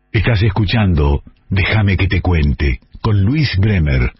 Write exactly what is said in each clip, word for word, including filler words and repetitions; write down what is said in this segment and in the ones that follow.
Estás escuchando Déjame que te cuente, con Luis Bremer.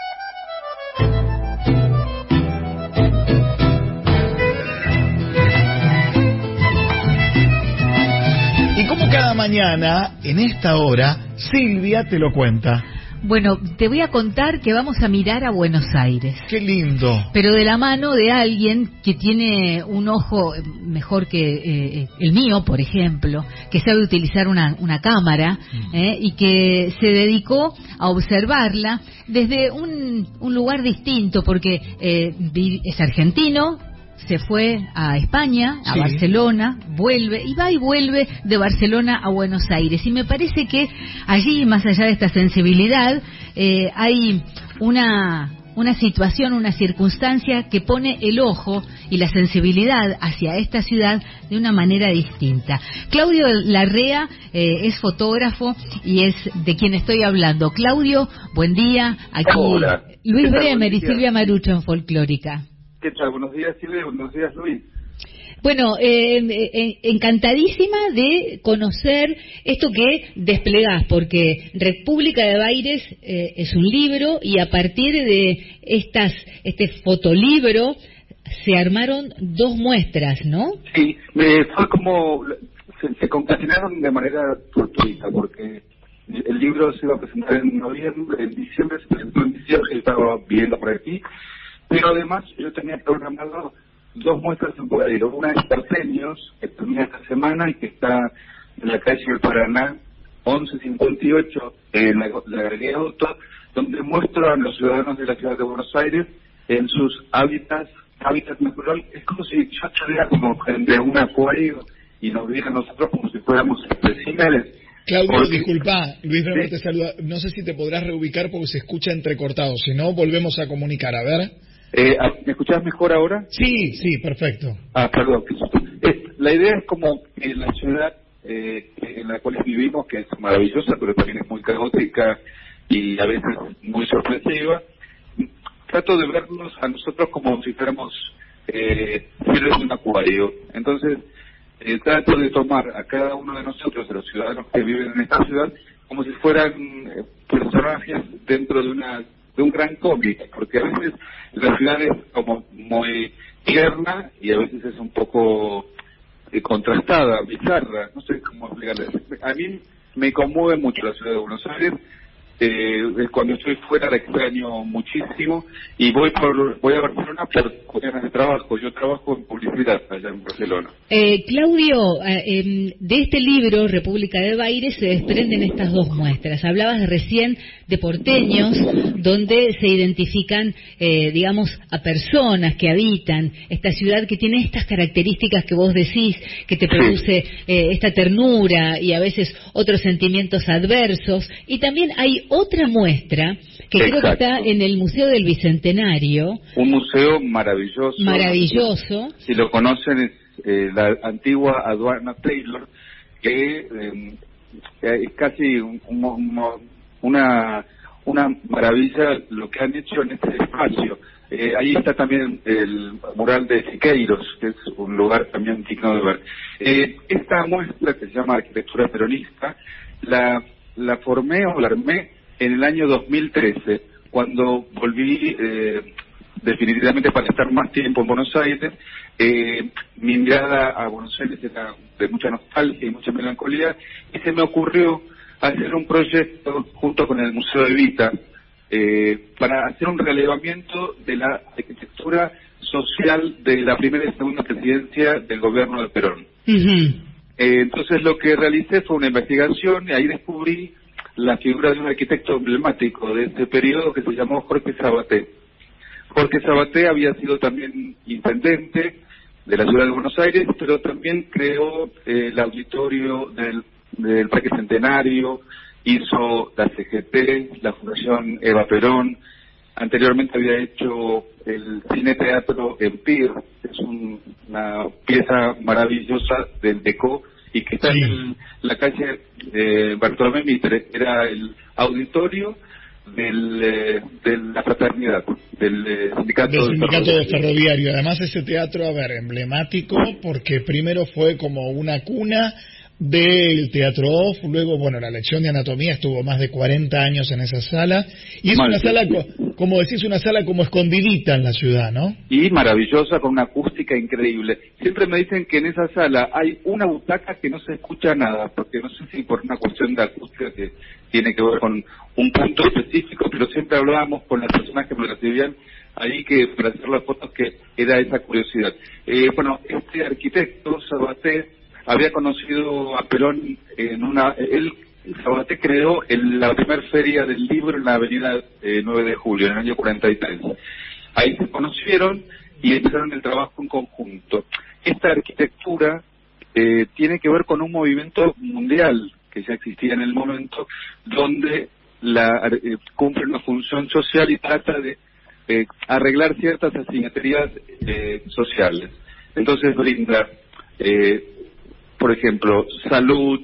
Y como cada mañana, en esta hora, Silvia te lo cuenta. Bueno, te voy a contar que vamos a mirar a Buenos Aires. ¡Qué lindo! Pero de la mano de alguien que tiene un ojo mejor que eh, el mío, por ejemplo, que sabe utilizar una, una cámara eh, y que se dedicó a observarla desde un, un lugar distinto, porque eh, es argentino. Se fue a España, a sí. Barcelona, vuelve, y va y vuelve de Barcelona a Buenos Aires. Y me parece que allí, más allá de esta sensibilidad, eh, hay una, una situación, una circunstancia que pone el ojo y la sensibilidad hacia esta ciudad de una manera distinta. Claudio Larrea eh, es fotógrafo y es de quien estoy hablando. Claudio, buen día. Aquí Hola. Luis Bremer y Silvia Marucho en Folclórica. ¿Qué tal? Buenos días, Silvia. Buenos días, Luis. Bueno, eh, eh, encantadísima de conocer esto que desplegás, porque República de Baires eh, es un libro y a partir de estas este fotolibro se armaron dos muestras, ¿no? Sí, me fue como... Se, se concatenaron de manera fortuita, porque el libro se iba a presentar en noviembre, en diciembre, se presentó en diciembre, yo estaba viendo por aquí. Pero además yo tenía programado dos muestras en Bogadero. Una es Porteños, que termina esta semana y que está en la calle del Paraná, once cincuenta y ocho, en la, la Galería Auto, donde muestro a los ciudadanos de la ciudad de Buenos Aires en sus hábitats, hábitat natural. Es como si yo estuviera como de un acuario y nos viera a nosotros como si fuéramos especímenes. Claudio, Porque... disculpa, Luis Bremer ¿Sí? te saluda. No sé si te podrás reubicar porque se escucha entrecortado. Si no, volvemos a comunicar. A ver... Eh, ¿Me escuchás mejor ahora? Sí, sí, perfecto. Ah, perdón. Eh, la idea es como que la ciudad eh, en la cual vivimos, que es maravillosa, pero también es muy caótica y a veces muy sorpresiva, trato de vernos a nosotros como si fuéramos eh, seres de un acuario. Entonces, eh, trato de tomar a cada uno de nosotros, de los ciudadanos que viven en esta ciudad, como si fueran eh, personajes dentro de una de un gran cómic, porque a veces la ciudad es como muy tierna y a veces es un poco eh, contrastada, bizarra, no sé cómo explicarles. A mí me conmueve mucho la ciudad de Buenos Aires. Eh, cuando estoy fuera la extraño muchísimo y voy por voy a Barcelona por cuestiones de trabajo. Yo trabajo en publicidad allá en Barcelona. Eh, Claudio, eh, de este libro República de Baires se desprenden estas dos muestras. Hablabas recién de Porteños, donde se identifican, eh, digamos, a personas que habitan esta ciudad que tiene estas características que vos decís, que te produce eh, esta ternura y a veces otros sentimientos adversos. Y también hay otra muestra que Exacto. creo que está en el Museo del Bicentenario. Un museo maravilloso. Maravilloso. Si lo conocen, es eh, la antigua aduana Taylor, que eh, es casi un, un, una, una maravilla lo que han hecho en este espacio. Eh, ahí está también el mural de Siqueiros, que es un lugar también digno de ver. Eh, esta muestra, que se llama Arquitectura Peronista, la, la formé o la armé en el año dos mil trece, cuando volví eh, definitivamente para estar más tiempo en Buenos Aires. Eh, mi mirada a Buenos Aires era de mucha nostalgia y mucha melancolía, y se me ocurrió hacer un proyecto junto con el Museo de Evita eh, para hacer un relevamiento de la arquitectura social de la primera y segunda presidencia del gobierno de Perón. Uh-huh. Eh, entonces lo que realicé fue una investigación y ahí descubrí la figura de un arquitecto emblemático de este periodo que se llamó Jorge Sabaté. Jorge Sabaté había sido también intendente de la ciudad de Buenos Aires, pero también creó eh, el auditorio del, del Parque Centenario, hizo la C G T, la Fundación Eva Perón. Anteriormente había hecho el Cine Teatro Empire, que es un, una pieza maravillosa del Decó, y que está sí. en la calle eh, Bartolomé Mitre. Era el auditorio del, eh, de la fraternidad, del eh, sindicato, del de sindicato ferroviario. de ferroviario. Además ese teatro, a ver, emblemático, porque primero fue como una cuna del Teatro Off, luego, bueno, la lección de anatomía estuvo más de cuarenta años en esa sala, y es una sala, como decís, una sala como escondidita en la ciudad, ¿no? Y maravillosa, con una acústica increíble. Siempre me dicen que en esa sala hay una butaca que no se escucha nada, porque no sé si por una cuestión de acústica que tiene que ver con un punto específico, pero siempre hablábamos con las personas que me recibían ahí, que para hacer las fotos, que era esa curiosidad. Eh, bueno, este arquitecto, Sabaté, había conocido a Perón en una... Él, Sabaté, creó en la primera feria del libro en la avenida eh, nueve de julio, en el año cuarenta y tres. Ahí se conocieron y empezaron el trabajo en conjunto. Esta arquitectura eh, tiene que ver con un movimiento mundial que ya existía en el momento, donde la eh, cumple una función social y trata de eh, arreglar ciertas asimetrías eh, sociales. Entonces brinda... Eh, por ejemplo, salud,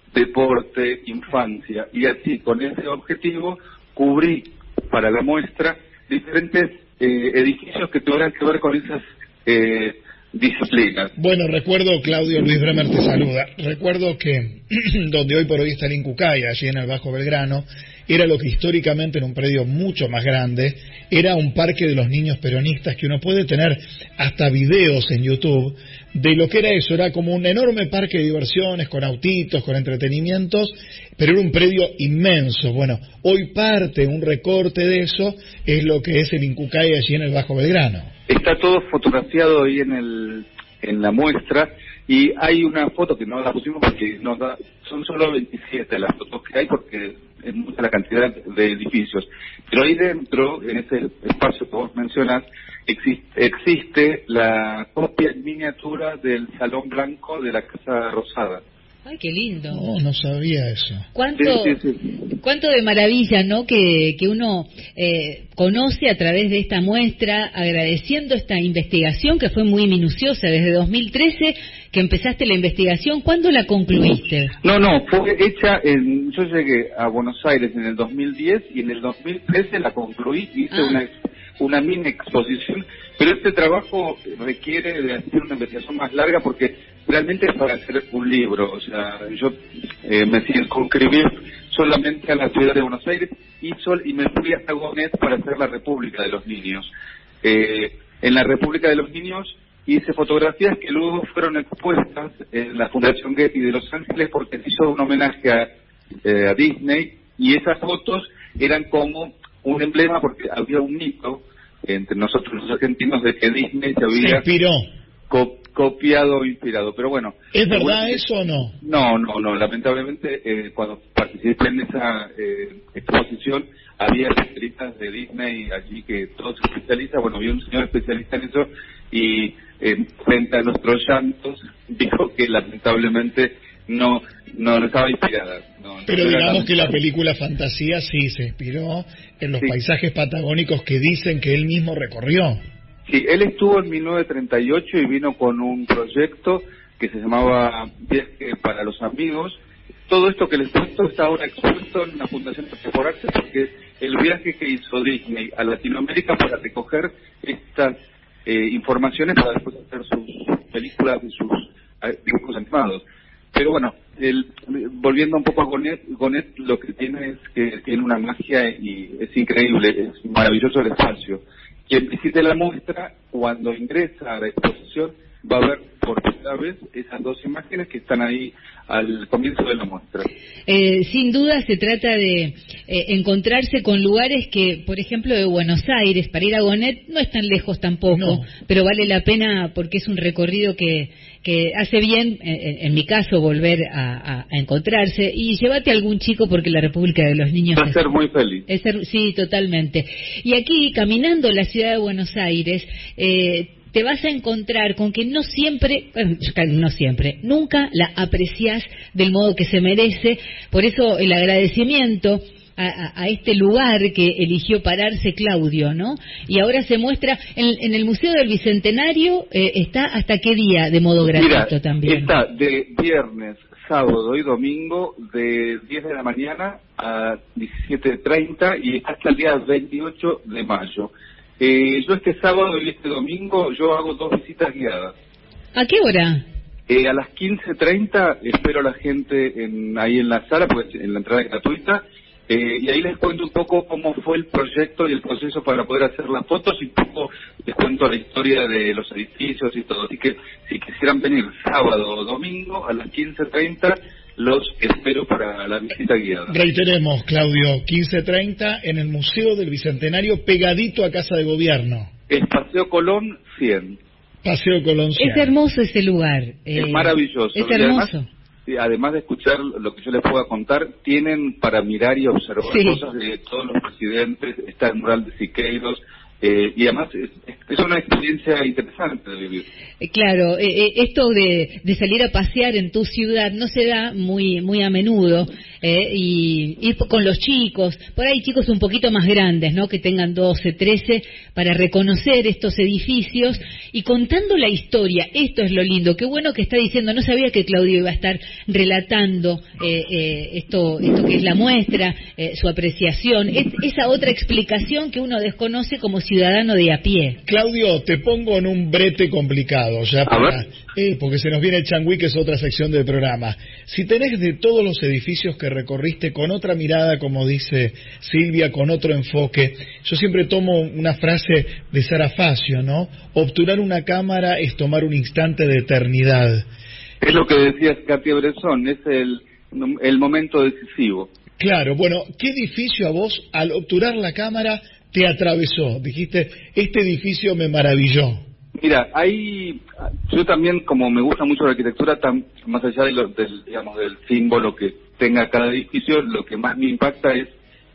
deporte, infancia, y así, con ese objetivo, cubrí para la muestra diferentes eh, edificios que tuvieran que ver con esas eh, disciplinas. Bueno, recuerdo, Claudio, Luis Bremer te saluda, recuerdo que donde hoy por hoy está el Incucay, allí en el Bajo Belgrano, era lo que históricamente, en un predio mucho más grande, era un parque de los niños peronistas, que uno puede tener hasta videos en YouTube de lo que era eso. Era como un enorme parque de diversiones, con autitos, con entretenimientos, pero era un predio inmenso. Bueno, hoy parte, un recorte de eso, es lo que es el Incucay allí en el Bajo Belgrano. Está todo fotografiado ahí en el en la muestra, y hay una foto que no la pusimos porque nos da, son solo veintisiete las fotos que hay, porque es mucha la cantidad de edificios, pero ahí dentro, en ese espacio que vos mencionás, existe, existe la copia en miniatura del Salón Blanco de la Casa Rosada. Ay, qué lindo. No, no sabía eso. ¿Cuánto, sí, sí, sí. cuánto de maravilla, ¿no? Que, que uno eh, conoce a través de esta muestra, agradeciendo esta investigación que fue muy minuciosa desde dos mil trece, que empezaste la investigación. ¿Cuándo la concluiste? No, no, fue hecha en... Yo llegué a Buenos Aires en el dos mil diez y en el dos mil trece la concluí, hice ah. una una mini exposición, pero este trabajo requiere de hacer una investigación más larga, porque realmente es para hacer un libro. O sea, yo eh, me circunscribí solamente a la ciudad de Buenos Aires y, sol, y me fui hasta Gonet para hacer la República de los Niños. Eh, en la República de los Niños hice fotografías que luego fueron expuestas en la Fundación Getty de Los Ángeles, porque se hizo un homenaje a, eh, a Disney, y esas fotos eran como un emblema, porque había un mito entre nosotros los argentinos de que Disney se había... Se inspiró. Co copiado o inspirado, pero bueno... ¿Es verdad bueno, eso o no? No, no, no, lamentablemente eh, cuando participé en esa eh, exposición había especialistas de Disney allí, que todo se especializa. Bueno, había un señor especialista en eso, y eh, frente a nuestros llantos dijo que lamentablemente no no, no estaba inspirada. No, pero no digamos la... que la película Fantasía sí se inspiró en los sí. paisajes patagónicos que dicen que él mismo recorrió. Sí, él estuvo en mil novecientos treinta y ocho y vino con un proyecto que se llamaba Viaje para los Amigos. Todo esto que les cuento está ahora expuesto en la Fundación Arte, porque el viaje que hizo Disney a Latinoamérica para recoger estas eh, informaciones para después hacer sus películas y sus eh, dibujos animados. Pero bueno, el, volviendo un poco a Gonet, Gonet lo que tiene es que tiene una magia y es increíble, es maravilloso el espacio. Quien visite la muestra, cuando ingresa a la exposición, va a ver por primera vez esas dos imágenes que están ahí al comienzo de la muestra. Eh, sin duda se trata de eh, encontrarse con lugares que, por ejemplo, de Buenos Aires, para ir a Gonet no es tan lejos tampoco, no. pero vale la pena porque es un recorrido que, que hace bien, eh, en mi caso, volver a, a, a encontrarse. Y llévate a algún chico, porque la República de los Niños... Va a ser muy feliz. Es ser, sí, totalmente. Y aquí, caminando la ciudad de Buenos Aires... Eh, te vas a encontrar con que no siempre, no siempre, nunca la apreciás del modo que se merece. Por eso el agradecimiento a, a, a este lugar que eligió pararse Claudio, ¿no? Y ahora se muestra en, en el Museo del Bicentenario. Eh, ¿está hasta qué día de modo gratuito? Mira, también? Está de viernes, sábado y domingo, de diez de la mañana a diecisiete treinta, y hasta el día veintiocho de mayo. Eh, yo este sábado y este domingo yo hago dos visitas guiadas. ¿A qué hora? Eh, a las quince treinta espero a la gente en, ahí en la sala, pues en la entrada es gratuita, eh, y ahí les cuento un poco cómo fue el proyecto y el proceso para poder hacer las fotos, y un poco les cuento la historia de los edificios y todo. Así que si quisieran venir sábado o domingo a las quince treinta, los espero para la visita guiada. Reiteremos, Claudio, quince treinta en el Museo del Bicentenario, pegadito a Casa de Gobierno. Es Paseo Colón cien. Paseo Colón cien. Es hermoso ese lugar. Es eh, maravilloso. Es Y además, hermoso. sí, además de escuchar lo que yo les pueda contar, tienen para mirar y observar Sí. cosas de todos los presidentes. Está el mural de Siqueiros. Eh, y además es, es una experiencia interesante de vivir. Eh, Claro, eh, eh, esto de, de salir a pasear en tu ciudad no se da muy muy a menudo, eh, y ir con los chicos, por ahí chicos un poquito más grandes, ¿no? Que tengan doce, trece, para reconocer estos edificios y contando la historia. Esto es lo lindo, qué bueno que está diciendo, no sabía que Claudio iba a estar relatando eh, eh, esto, esto que es la muestra, eh, su apreciación, es, esa otra explicación que uno desconoce como ciudadano de a pie. Claudio, te pongo en un brete complicado, ya para, eh, porque se nos viene el Changüí, que es otra sección del programa. Si tenés de todos los edificios que recorriste con otra mirada, como dice Silvia, con otro enfoque, yo siempre tomo una frase de Sara Facio, ¿no? Obturar una cámara es tomar un instante de eternidad. Es lo que decía Katia Bresson, es el, el momento decisivo. Claro, bueno, ¿qué edificio a vos, al obturar la cámara, te atravesó? Dijiste, este edificio me maravilló. Mira, hay, yo también, como me gusta mucho la arquitectura, tan, más allá de lo, del, digamos, del símbolo que tenga cada edificio, lo que más me impacta es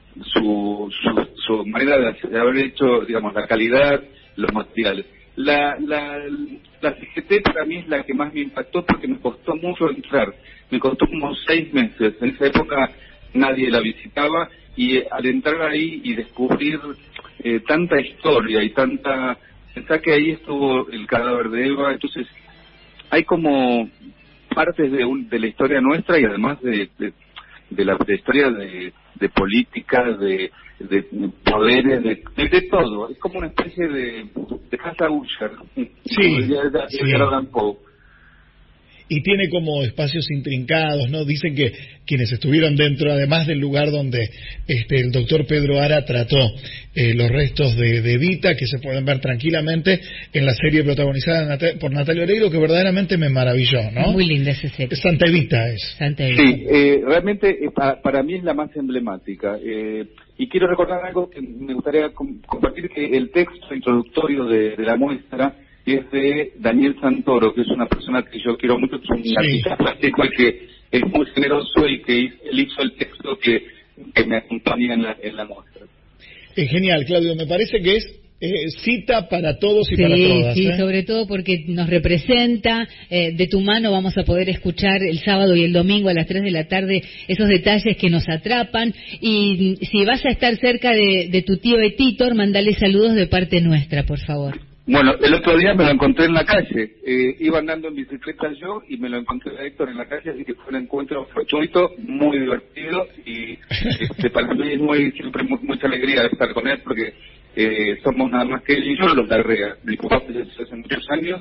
su, su, su manera de, de haber hecho, digamos, la calidad, los materiales. La, la, la C G T para mí es la que más me impactó porque me costó mucho entrar, me costó como seis meses, en esa época nadie la visitaba, y eh, al entrar ahí y descubrir eh, tanta historia y tanta... Pensá que ahí estuvo el cadáver de Eva, entonces hay como partes de, un, de la historia nuestra y además de, de, de la de historia de, de política, de, de poderes, de, de, de todo. Es como una especie de, de casa Usher. Sí, de, de, de, sí. de Allan Poe. Y tiene como espacios intrincados, ¿no? Dicen que quienes estuvieron dentro, además del lugar donde este el doctor Pedro Ara trató eh, los restos de, de Evita, que se pueden ver tranquilamente en la serie protagonizada Nat- por Natalia Oreiro, que verdaderamente me maravilló, ¿no? Muy linda esa serie. Santa Evita es. Santa Evita. Sí, eh, realmente eh, para, para mí es la más emblemática. Eh, y quiero recordar algo que me gustaría com- compartir, que el texto introductorio de, de la muestra es de Daniel Santoro, que es una persona que yo quiero mucho, que es un Sí. artista plástico y que es muy generoso y que hizo, él hizo el texto que, que me acompaña en la, en la muestra. Es genial, Claudio, me parece que es eh, cita para todos y Sí, para todas. sí, ¿eh? sobre todo porque nos representa, eh, de tu mano vamos a poder escuchar el sábado y el domingo a las tres de la tarde esos detalles que nos atrapan, y si vas a estar cerca de, de tu tío Etitor, mandale saludos de parte nuestra, por favor. Bueno, el otro día me lo encontré en la calle, eh, iba andando en bicicleta yo y me lo encontré a Héctor en la calle, así que fue un encuentro fortuito, muy divertido, y este, para mí es muy, siempre mu- mucha alegría estar con él, porque eh, somos nada más que él y yo los Larrea. Mi papá falleció hace muchos años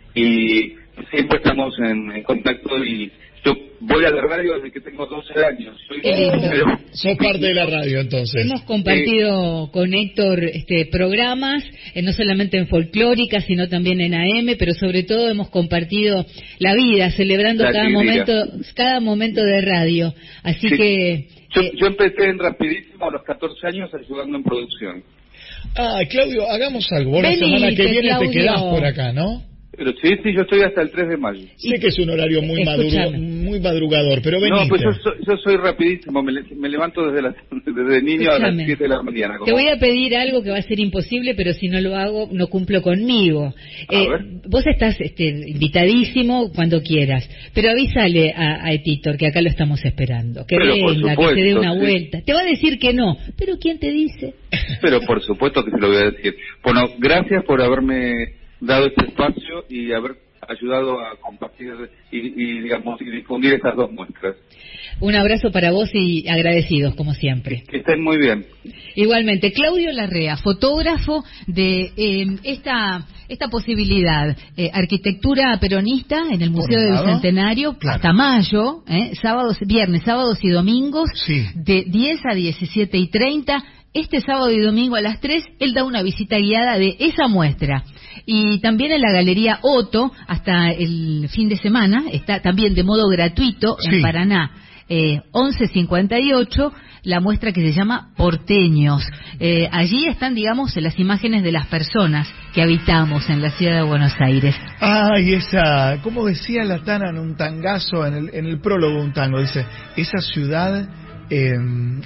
y siempre estamos en, en contacto, y yo voy a la radio desde que tengo doce años. Soy Qué lindo. pero- Sos parte de la radio, entonces. Hemos compartido con Héctor este, programas, eh, no solamente en Folclórica, sino también en A M, pero sobre todo hemos compartido la vida, celebrando La cada alegría. momento, cada momento de radio. Así Sí. que... Yo, eh, yo empecé en Rapidísimo a los catorce años ayudando en producción. Ah, Claudio, hagamos algo. Vos la Venite, semana que viene Claudio. te quedás por acá, ¿no? Pero sí, sí, yo estoy hasta el tres de mayo. Sé que es un horario muy Escúchame. madruga, muy madrugador, pero venite. No, pues yo soy, yo soy rapidísimo, me, le- me levanto desde, las, desde niño a las Escúchame. siete de la mañana. como- Te voy a pedir algo que va a ser imposible, pero si no lo hago, no cumplo conmigo. A Eh, ver. vos estás este, invitadísimo cuando quieras, pero avísale a, a Etitor que acá lo estamos esperando. Que Pero por venga, que supuesto, se dé una sí. vuelta. Te va a decir que no, pero ¿quién te dice? Pero por supuesto que se lo voy a decir. Bueno, gracias por haberme dado este espacio y haber ayudado a compartir y, y digamos, y difundir estas dos muestras. Un abrazo para vos y agradecidos, como siempre. Que estén muy bien. Igualmente, Claudio Larrea, fotógrafo de eh, esta esta posibilidad, eh, arquitectura peronista en el Museo del Bicentenario, claro, hasta mayo, eh, sábados, viernes, sábados y domingos, sí, de diez a diecisiete y treinta. Este sábado y domingo a las tres, él da una visita guiada de esa muestra. Y también en la Galería Otto, hasta el fin de semana, está también de modo gratuito, sí, en Paraná, eh, once cincuenta y ocho, la muestra que se llama Porteños. Eh, allí están, digamos, las imágenes de las personas que habitamos en la ciudad de Buenos Aires. Ah, y esa, como decía la Tana en un tangazo, en el, en el prólogo de un tango, dice, esa ciudad... Eh,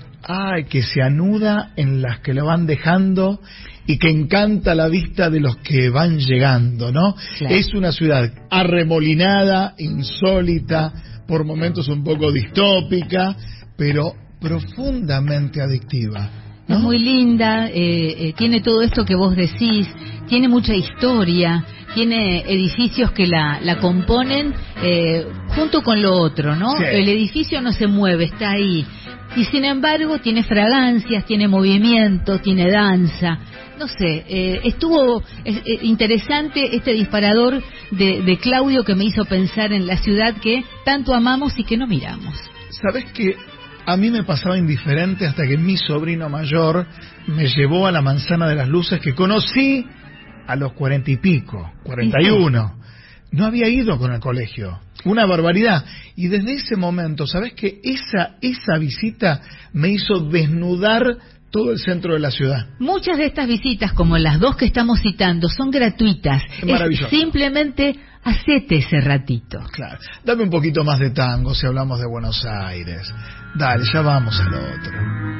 ay, que se anuda en las que lo van dejando y que encanta la vista de los que van llegando, ¿no? Claro. Es una ciudad arremolinada, insólita, por momentos un poco distópica, pero profundamente adictiva, ¿no? Es muy linda, eh, eh, tiene todo esto que vos decís, tiene mucha historia, tiene edificios que la, la componen eh, junto con lo otro, ¿no? Sí. El edificio no se mueve, está ahí. Y sin embargo tiene fragancias, tiene movimiento, tiene danza. No sé, eh, estuvo eh, interesante este disparador de, de Claudio que me hizo pensar en la ciudad que tanto amamos y que no miramos. ¿Sabés qué? A mí me pasaba indiferente hasta que mi sobrino mayor me llevó a la Manzana de las Luces, que conocí a los cuarenta y pico, cuarenta y uno. No había ido con el colegio. Una barbaridad. Y desde ese momento, ¿sabés qué? Esa, esa visita me hizo desnudar todo el centro de la ciudad. Muchas de estas visitas, como las dos que estamos citando, son gratuitas. Es maravilloso. Es simplemente hacete ese ratito. Claro. Dame un poquito más de tango si hablamos de Buenos Aires. Dale, ya vamos al otro.